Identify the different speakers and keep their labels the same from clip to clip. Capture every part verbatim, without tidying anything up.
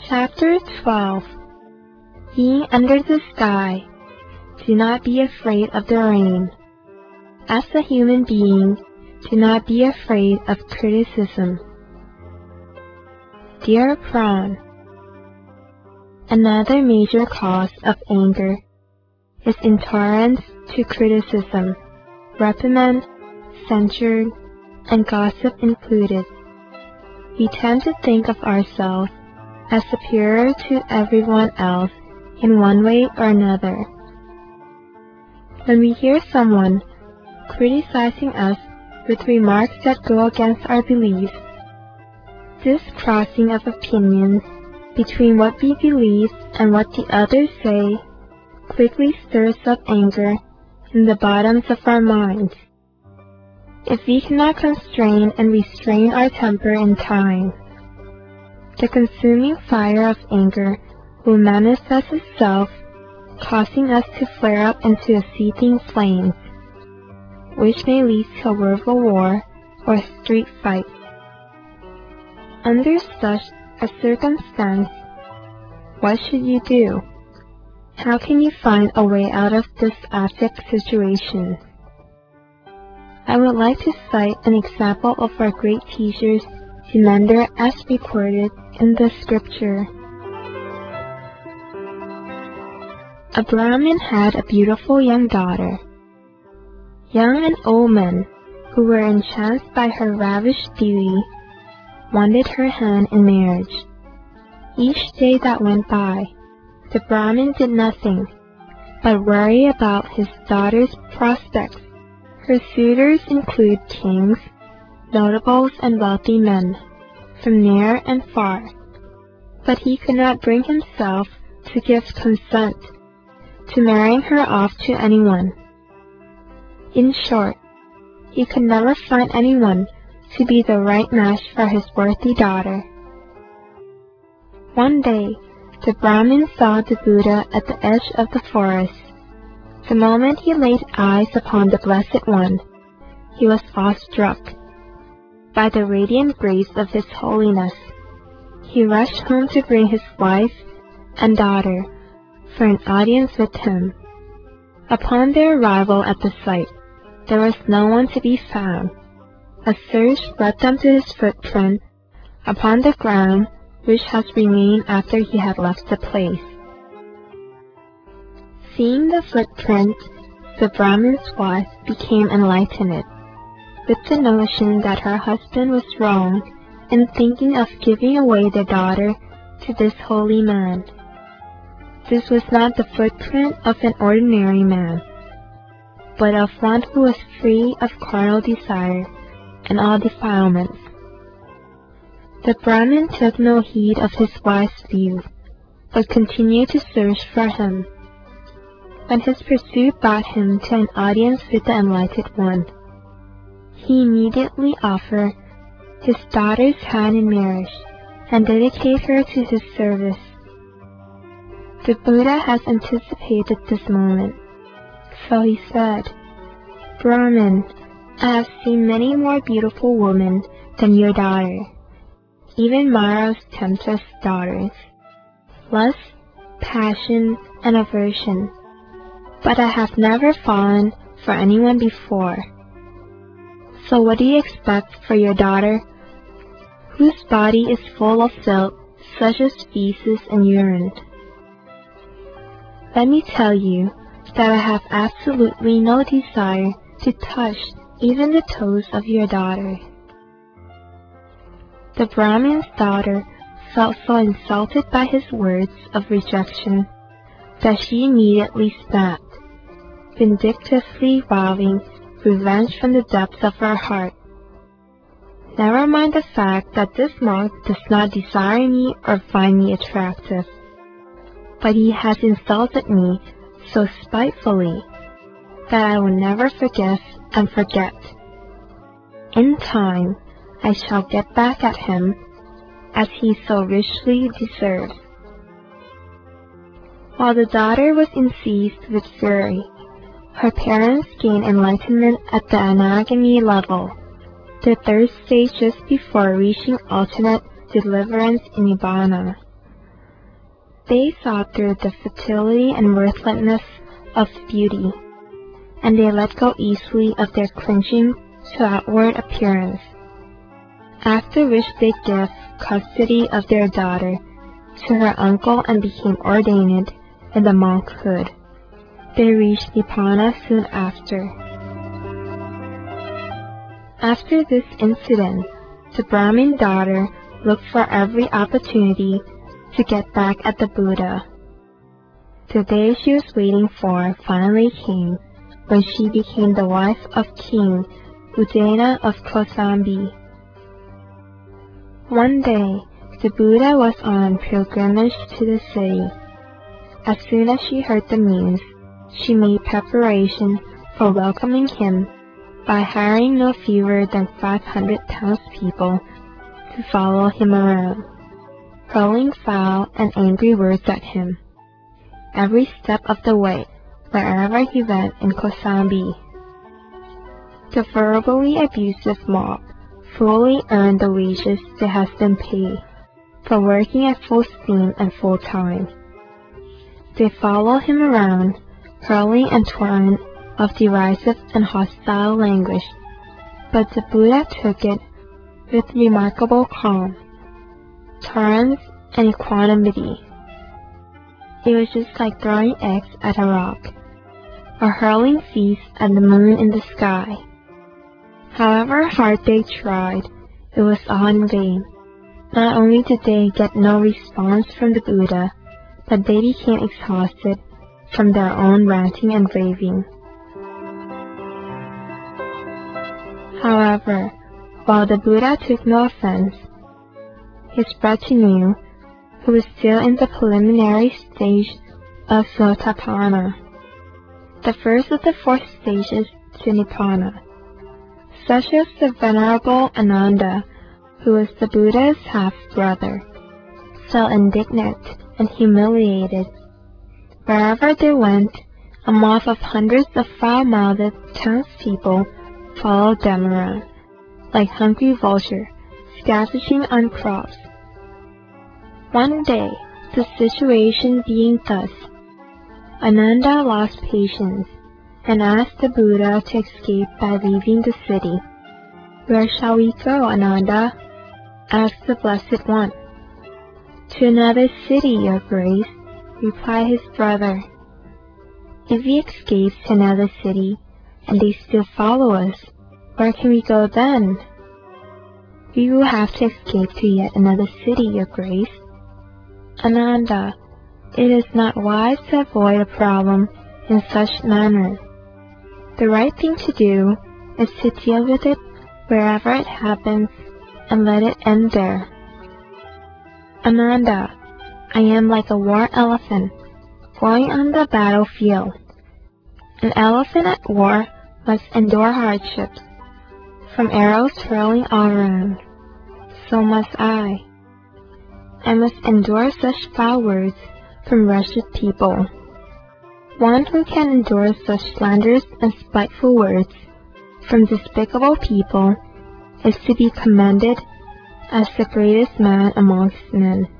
Speaker 1: Chapter twelve. Being under the sky, do not be afraid of the rain. As a human being, do not be afraid of criticism. Dear Prawn, another major cause of anger is intolerance to criticism, reprimand, censure, and gossip included. We tend to think of ourselves as superior to everyone else in one way or another. When we hear someone criticizing us with remarks that go against our beliefs, this crossing of opinions between what we believe and what the others say quickly stirs up anger in the bottoms of our minds. If we cannot constrain and restrain our temper in time, the consuming fire of anger will manifest itself, causing us to flare up into a seething flame, which may lead to a verbal war or a street fight. Under such a circumstance, what should you do? How can you find a way out of this abject situation? I would like to cite an example of our great teacher's demeanor as recorded in the scripture. A Brahmin had a beautiful young daughter. Young and old men, who were enchanted by her ravished beauty, wanted her hand in marriage. Each day that went by, the Brahmin did nothing but worry about his daughter's prospects. Her suitors include kings, notables, and wealthy men from near and far, but he could not bring himself to give consent to marrying her off to anyone. In short, he could never find anyone to be the right match for his worthy daughter. One day, the Brahmin saw the Buddha at the edge of the forest. The moment he laid eyes upon the Blessed One, he was awestruck by the radiant grace of His Holiness. He rushed home to bring his wife and daughter for an audience with him. Upon their arrival at the site, there was no one to be found. A search led them to his footprint upon the ground, which has remained after he had left the place. Seeing the footprint, the Brahmin's wife became enlightened with the notion that her husband was wrong in thinking of giving away their daughter to this holy man. This was not the footprint of an ordinary man, but of one who was free of carnal desire and all defilements. The Brahmin took no heed of his wife's view, but continued to search for him. When his pursuit brought him to an audience with the Enlightened One, he immediately offered his daughter's hand in marriage and dedicated her to his service. The Buddha has anticipated this moment, so he said, "Brahmin, I have seen many more beautiful women than your daughter, even Mara's temptress daughters, lust, passion, and aversion, but I have never fallen for anyone before. So what do you expect for your daughter, whose body is full of filth such as feces and urine? Let me tell you that I have absolutely no desire to touch even the toes of your daughter." The Brahmin's daughter felt so insulted by his words of rejection that she immediately snapped, vindictively vowing revenge from the depths of her heart. "Never mind the fact that this monk does not desire me or find me attractive, but he has insulted me so spitefully that I will never forgive and forget. In time, I shall get back at him, as he so richly deserves." While the daughter was seized with fury, her parents gained enlightenment at the anagami level, the third stage just before reaching ultimate deliverance in Nibbana. They saw through the futility and worthlessness of beauty, and they let go easily of their clinging to outward appearance. After which they gave custody of their daughter to her uncle and became ordained in the monkhood. They reached Nipana soon after. After this incident, the Brahmin daughter looked for every opportunity to get back at the Buddha. The day she was waiting for finally came when she became the wife of King Udena of Kosambi. One day, the Buddha was on pilgrimage to the city. As soon as she heard the news, she made preparation for welcoming him by hiring no fewer than five hundred townspeople to follow him around, hurling foul and angry words at him every step of the way wherever he went in Kosambi. The verbally abusive mob fully earned the wages they had been paid for working at full steam and full time. They followed him around, hurling and torrent of derisive and hostile language, but the Buddha took it with remarkable calm, tolerance, and equanimity. It was just like throwing eggs at a rock, or hurling seeds at the moon in the sky. However hard they tried, it was all in vain. Not only did they get no response from the Buddha, but they became exhausted from their own ranting and raving. However, while the Buddha took no offense, his retinue, who was still in the preliminary stage of Sotapanna, the first of the four stages to Nibbana, such as the Venerable Ananda, who was the Buddha's half-brother, so indignant and humiliated. Wherever they went, a mob of hundreds of foul-mouthed townspeople followed them around, like hungry vultures scavenging on crops. One day, the situation being thus, Ananda lost patience and asked the Buddha to escape by leaving the city. "Where shall we go, Ananda?" asked the Blessed One. "To another city, Your Grace," replied his brother. "If we escape to another city, and they still follow us, where can we go then?" "We will have to escape to yet another city, Your Grace." "Ananda, it is not wise to avoid a problem in such manner. The right thing to do is to deal with it wherever it happens and let it end there." "Ananda, I am like a war elephant going on the battlefield. An elephant at war must endure hardships, from arrows hurling all around. So must I. I must endure such foul words from wretched people. One who can endure such slanderous and spiteful words from despicable people is to be commended as the greatest man amongst men.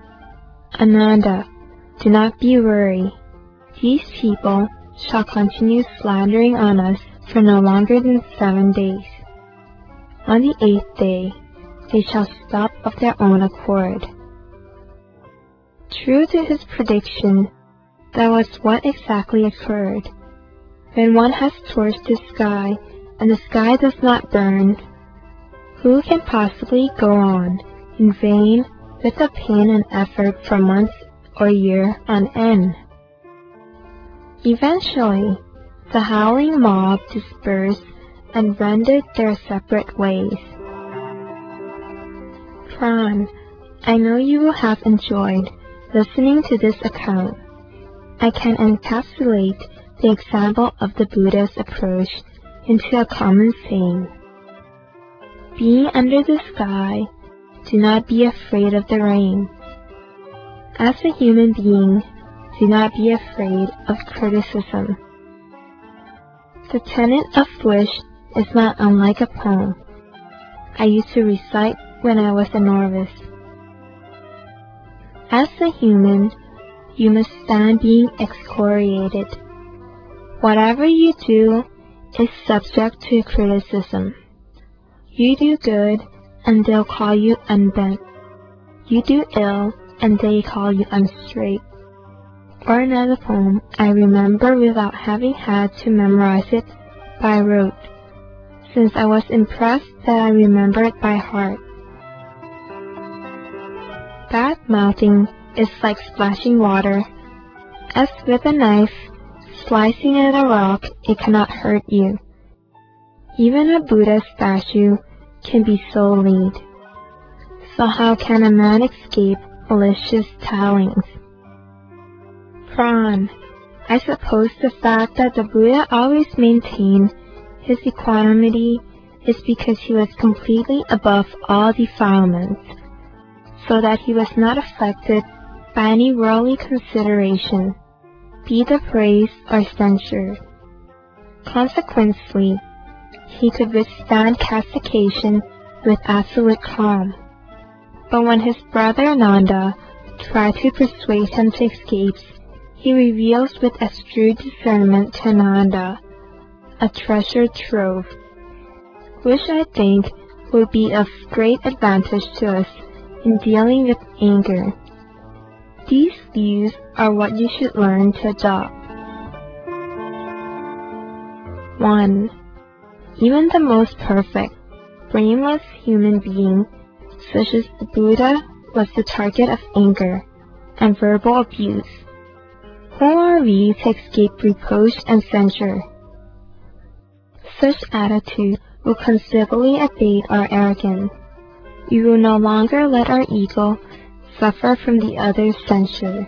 Speaker 1: Ananda, do not be worried. These people shall continue slandering on us for no longer than seven days. On the eighth day, they shall stop of their own accord." True to his prediction, that was what exactly occurred. When one has torched the sky, and the sky does not burn, who can possibly go on in vain with the pain and effort for months or year on end? Eventually, the howling mob dispersed and wended their separate ways. Pran, I know you will have enjoyed listening to this account. I can encapsulate the example of the Buddha's approach into a common saying. Being under the sky, do not be afraid of the rain. As a human being, do not be afraid of criticism. The tenet of which is not unlike a poem I used to recite when I was a novice. As a human, you must stand being excoriated. Whatever you do is subject to criticism. You do good, and they'll call you unbent. You do ill, and they call you unstraight. Or another poem I remember without having had to memorize it by rote, since I was impressed that I remember it by heart. Bad mouthing is like splashing water. As with a knife, slicing at a rock, it cannot hurt you. Even a Buddha statue can be so lead. So how can a man escape malicious tellings? Prawn. I suppose the fact that the Buddha always maintained his equanimity is because he was completely above all defilements, so that he was not affected by any worldly consideration, be the praised or censured. Consequently, he could withstand castigation with absolute calm. But when his brother Nanda tried to persuade him to escape, he reveals with astute discernment to Nanda a treasure trove, which I think will be of great advantage to us in dealing with anger. These views are what you should learn to adopt. one. Even the most perfect, blameless human being, such as the Buddha, was the target of anger and verbal abuse. Who are we to escape reproach and censure? Such attitude will considerably abate our arrogance. We will no longer let our ego suffer from the other's censure.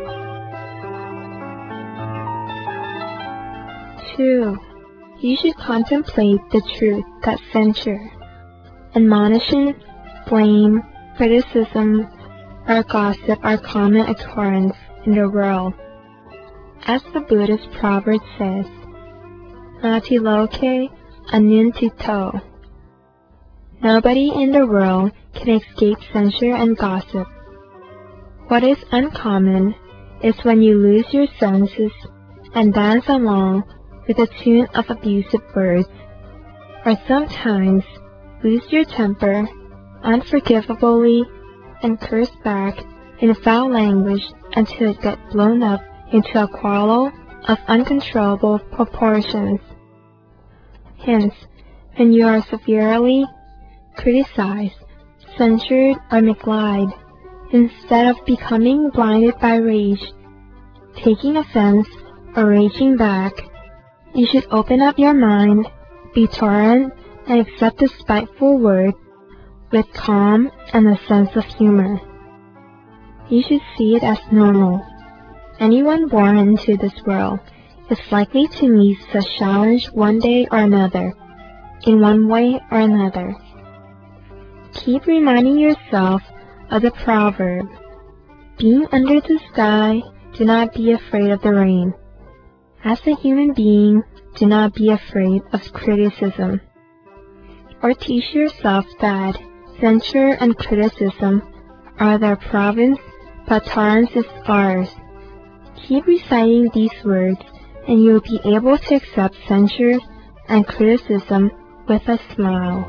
Speaker 1: two. You should contemplate the truth that censure, admonition, blame, criticism, or gossip are common occurrence in the world. As the Buddhist proverb says, Nati loke anintito. Nobody in the world can escape censure and gossip. What is uncommon is when you lose your senses and dance along with a tune of abusive words, or sometimes lose your temper unforgivably and curse back in foul language until it gets blown up into a quarrel of uncontrollable proportions. Hence, when you are severely criticized, censured, or misguided, instead of becoming blinded by rage, taking offense, or raging back, you should open up your mind, be tolerant, and accept the spiteful word with calm and a sense of humor. You should see it as normal. Anyone born into this world is likely to meet such challenge one day or another, in one way or another. Keep reminding yourself of the proverb, being under the sky, do not be afraid of the rain. As a human being, do not be afraid of criticism. Or teach yourself that censure and criticism are their province, but tolerance is ours. Keep reciting these words, and you will be able to accept censure and criticism with a smile.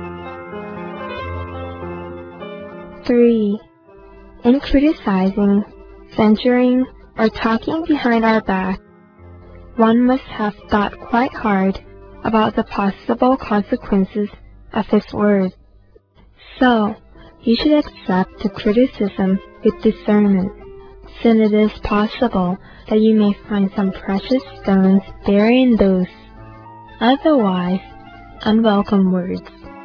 Speaker 1: three. In criticizing, censuring, or talking behind our back, one must have thought quite hard about the possible consequences of his words. So, you should accept the criticism with discernment, since it is possible that you may find some precious stones buried in those, otherwise, unwelcome words.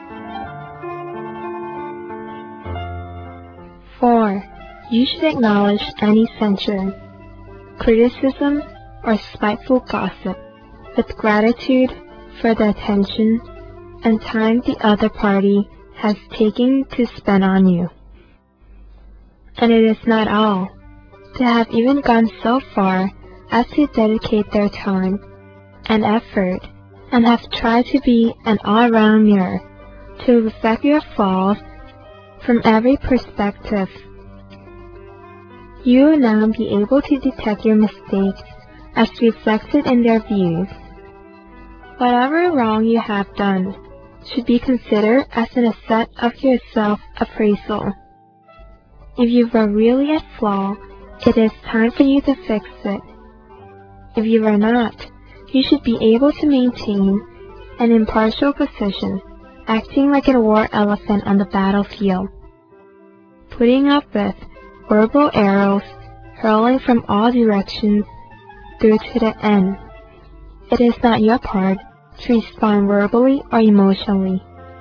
Speaker 1: four. You should acknowledge any censure, criticism, or spiteful gossip with gratitude for the attention and time the other party has taken to spend on you. And it is not all. They have even gone so far as to dedicate their time and effort and have tried to be an all-round mirror to reflect your flaws from every perspective. You will now be able to detect your mistakes as reflected in their views. Whatever wrong you have done should be considered as an asset of your self-appraisal. If you were really at fault, it is time for you to fix it. If you are not, you should be able to maintain an impartial position, acting like a war elephant on the battlefield, putting up with verbal arrows hurling from all directions through to the end. It is not your part to respond verbally or emotionally.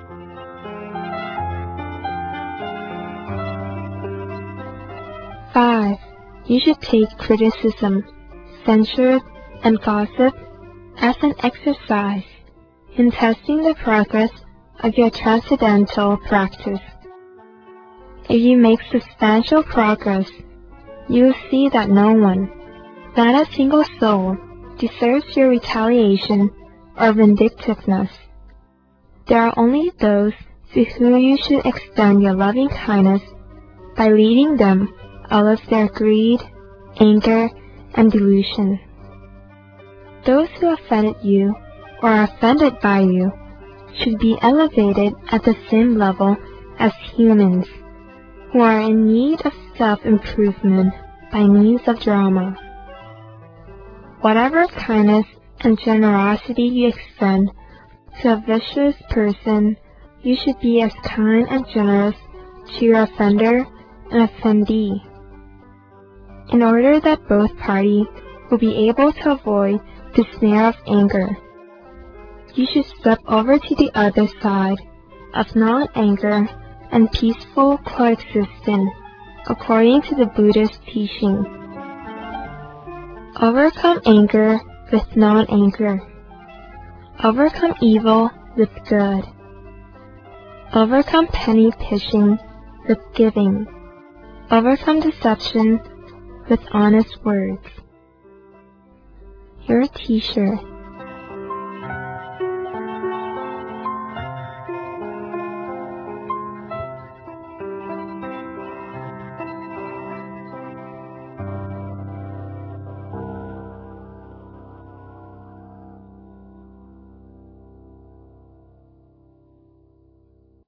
Speaker 1: five. You should take criticism, censure, and gossip as an exercise in testing the progress of your transcendental practice. If you make substantial progress, you will see that no one, not a single soul, deserves your retaliation or vindictiveness. There are only those to whom you should extend your loving kindness by leading them out of their greed, anger, and delusion. Those who offended you or are offended by you should be elevated at the same level as humans who are in need of self-improvement by means of drama. Whatever kindness and generosity you extend to a vicious person, you should be as kind and generous to your offender and offendee, in order that both parties will be able to avoid the snare of anger. You should step over to the other side of non-anger and peaceful coexistence, according to the Buddhist teaching. Overcome anger with non-anger. Overcome evil with good. Overcome penny pinching with giving. Overcome deception with honest words. Your teacher.